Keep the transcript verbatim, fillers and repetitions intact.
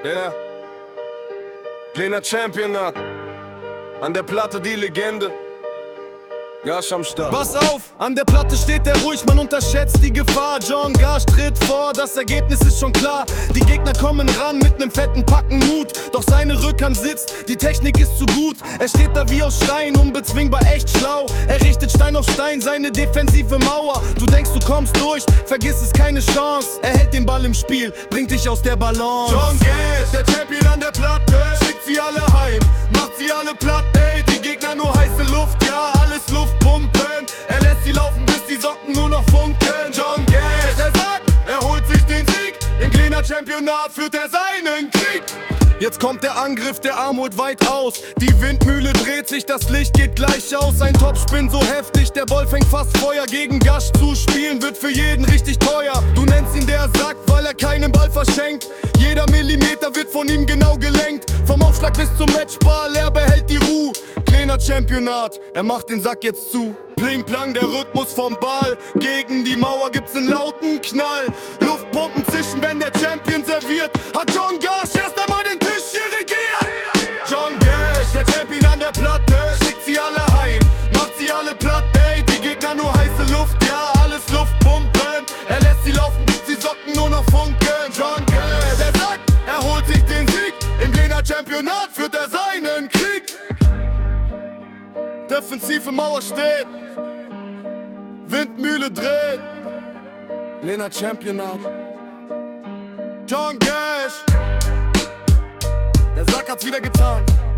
Yeah. Kleiner Championat. An der Platte die Legende. Gash am Start. Pass auf, an der Platte steht er ruhig, man unterschätzt die Gefahr. John Gash tritt vor, das Ergebnis ist schon klar. Die Gegner kommen ran mit nem fetten Packen Mut. Doch seine Rückhand sitzt, die Technik ist zu gut. Er steht da wie aus Stein, unbezwingbar, echt schlau. Er richtet Stein auf Stein, seine defensive Mauer. Du denkst, du kommst durch, vergiss es, keine Chance. Er hält den Ball im Spiel, bringt dich aus der Balance. John Gash, der Champion an der Platte, schickt sie alle heim, macht sie alle platt, ey. Die Gegner nur heiße Luft, ja, alles Luft pumpen. Er lässt sie laufen, bis die Socken nur noch funkeln. John Gash, er sagt, er holt sich den Sieg. Im Kleiner Championat führt er seinen Krieg. Jetzt kommt der Angriff, der Arm holt weit aus. Die Windmühle dreht sich, das Licht geht gleich aus. Ein Topspin so heftig, der Ball fängt fast Feuer. Gegen Gash zu spielen wird für jeden richtig teuer. Du nennst ihn der Sack, weil er keinen Ball verschenkt. Jeder Millimeter wird von ihm genau gelenkt. Vom Aufschlag bis zum Matchball, er behält die Ruhe. Kleiner Championat, er macht den Sack jetzt zu. Pling plang, der Rhythmus vom Ball. Gegen die Mauer gibt's einen lauten Knall. Luftpumpen zischen, wenn der Champion serviert. Hat John Gash erst einmal den Tisch hier regiert. John Gash, der Champion an der Platte, schickt sie alle heim, macht sie alle platt, ey. Die Gegner nur heiße Luft, ja, alles Luftpumpen. Er lässt sie laufen, bis die Socken nur noch funkeln. John Gash, der sagt, er holt sich den Sieg. Im Kleiner Championat führt er seinen Krieg. Defensive Mauer steht, Windmühle dreht. Kleiner Championat. John Gash, der Sack hat's wieder getan.